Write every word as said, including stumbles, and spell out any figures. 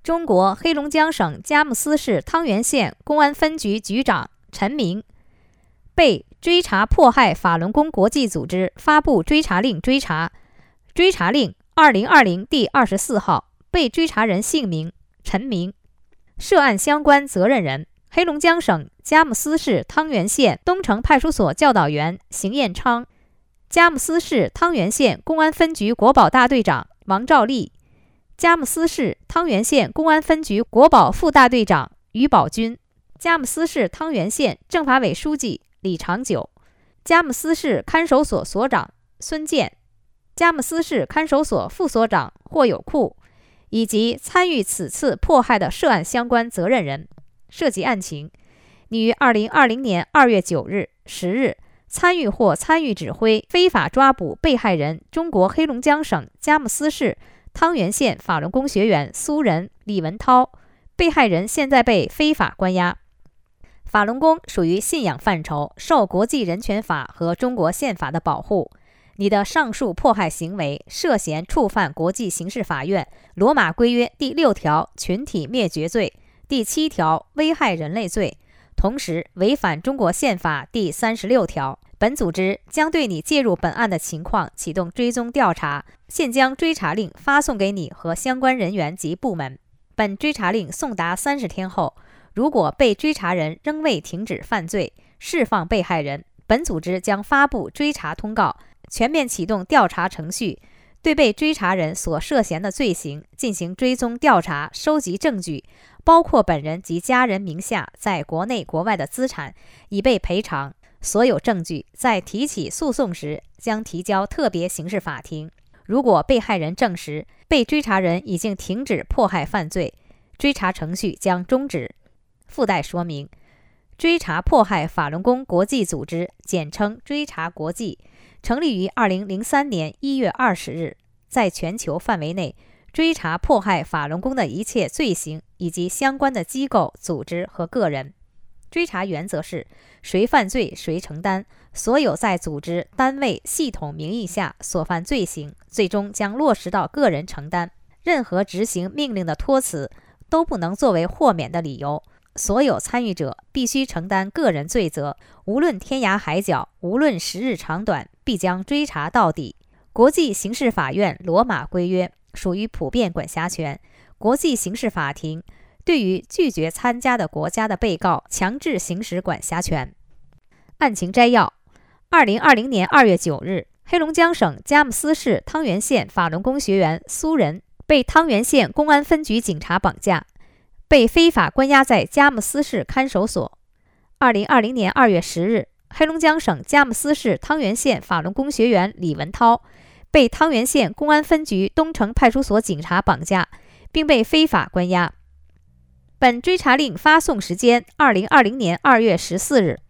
中国黑龙江省佳木斯市汤原县公安分局局长陈明被追查迫害法轮功国际组织发布追查令追查，追查令二零二零第二十四号，被追查人姓名陈明，涉案相关责任人黑龙江省佳木斯市汤原县东城派出所教导员邢彦昌，佳木斯市汤原县公安分局国保大队长王兆立，佳木斯市汤原县公安分局国保副大队长于宝军，佳木斯市汤原县政法委书记李长久，佳木斯市看守所所长孙健，佳木斯市看守所副所长霍有库，以及参与此次迫害的涉案相关责任人。涉及案情，你于二零二零年二月九日、十日参与或参与指挥非法抓捕被害人中国黑龙江省佳木斯市汤原县法轮功学员苏人李文涛，被害人现在被非法关押。法轮功属于信仰范畴，受国际人权法和中国宪法的保护。你的上述迫害行为涉嫌触犯国际刑事法院罗马规约第六条群体灭绝罪、第七条危害人类罪，同时违反中国宪法第三十六条。本组织将对你介入本案的情况启动追踪调查，现将追查令发送给你和相关人员及部门。本追查令送达三十天后，如果被追查人仍未停止犯罪，释放被害人，本组织将发布追查通告，全面启动调查程序，对被追查人所涉嫌的罪行进行追踪调查，收集证据，包括本人及家人名下在国内国外的资产，以备赔偿。所有证据在提起诉讼时将提交特别刑事法庭。如果被害人证实被追查人已经停止迫害犯罪，追查程序将终止。附带说明：追查迫害法轮功国际组织，简称追查国际，成立于二零零三年一月二十日，在全球范围内追查迫害法轮功的一切罪行以及相关的机构、组织和个人。追查原则是谁犯罪谁承担，所有在组织、单位、系统名义下所犯罪行，最终将落实到个人承担。任何执行命令的托辞都不能作为豁免的理由。所有参与者必须承担个人罪责，无论天涯海角，无论时日长短，必将追查到底。国际刑事法院罗马规约属于普遍管辖权，国际刑事法庭对于拒绝参加的国家的被告强制行使管辖权。案情摘要：二零二零年二月九日，黑龙江省佳木斯市汤原县法轮功学员苏人被汤原县公安分局警察绑架，被非法关押在佳木斯市看守所。二零二零年二月十日，黑龙江省佳木斯市汤原县法轮功学员李文涛被汤原县公安分局东城派出所警察绑架，并被非法关押。本追查令发送时间：二零二零年二月十四日。